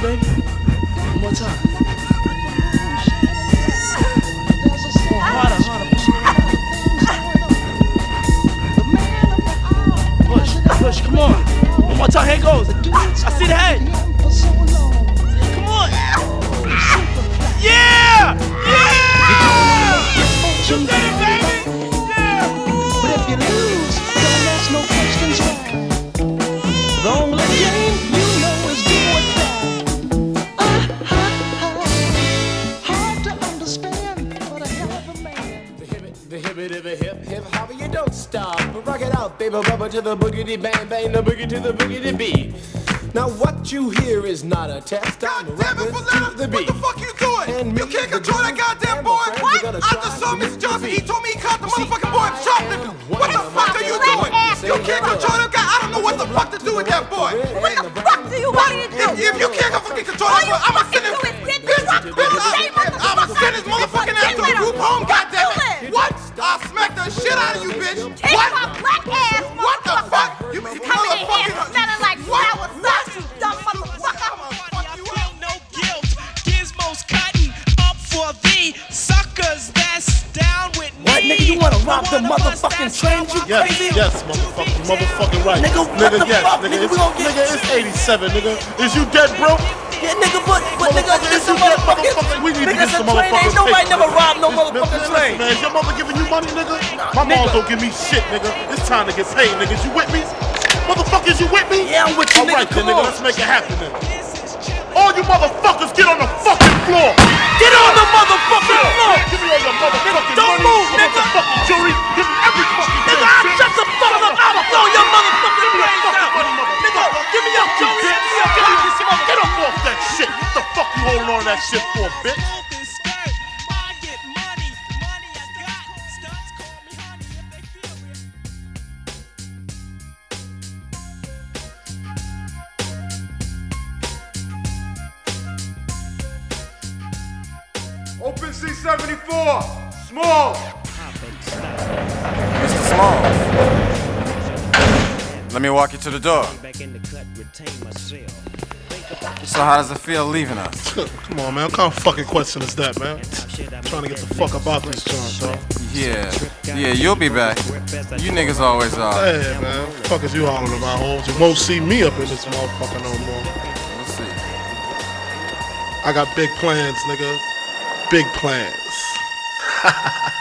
baby. One more time. Harder. Push, come on. One more time, here it goes. I see the head. Come on. Yeah! You did it, baby! Yeah! But if you lose, don't ask no questions why. The only game you know is do or die. Hard to understand, but a hell of a man. The hip hop, you don't stop. Rock it out, baby, rubber to the boogity bang bang, the boogie to the boogity beat. Now what you hear is not a test. God damn it, Valetta, the beat. what the fuck you doing? You can't control that goddamn boy. What? I just saw Mr. Johnson. He told me he caught the motherfucking boy shoplifting. What the fuck are you doing? You can't control that guy. I don't know what the fuck to do with that boy. What the fuck do you want me to do? If you can't fucking control that boy, I'ma send him. I'ma send his motherfucking ass to a group home. Goddamn it! What? I'll smack the shit out of you, bitch. Take my black ass, What the fuck? You coming in here smelling like sour sauce, you dumb motherfucker. No guilt, gizmos cutting up for the suckers that's down with me. What, nigga, you wanna rob the motherfucking train, you crazy? Yes, motherfucker, you motherfucking right. Nigga, what the fuck, nigga, we gon' get- Nigga, it's 87, nigga. Is you dead, bro? Yeah, nigga, but nigga, this a motherfucking, We need to nigga, get it's a some train, motherfucking ain't nobody paper, never nigga. robbed no Listen, motherfucking train. Man, is your mother giving you money, nigga? My mom don't give me shit, nigga. It's time to get paid, niggas. You with me? Motherfuckers, you with me? Yeah, I'm with you, All nigga, right, then, come nigga, on. let's make it happen then. All you motherfuckers, get on the fucking floor. Get on the motherfucking floor. Give me all your motherfucking Don't money, move, nigga. motherfucking jewelry. Give me every fucking Nigga, thing, I'll bitch. shut the fuck up. I'll blow your motherfucking Give me brains your out. fucking money, Nigga, give me your jewelry. Give me your jewelry. Get up off that shit. What the fuck you holding on to that shit for, bitch? Open skirt, I get money I got. Studs call me honey if they feel real. Open C74. Small. Mr. Smalls, let me walk you to the door. So how does it feel leaving us? Come on, man. What kind of fucking question is that, man? I'm trying to get the fuck about this joint, dog. Yeah, you'll be back. You niggas always are. Hey, man. What the fuck is you hollering about, hoes? You won't see me up in this motherfucker no more. We'll see. I got big plans, nigga. Big plans.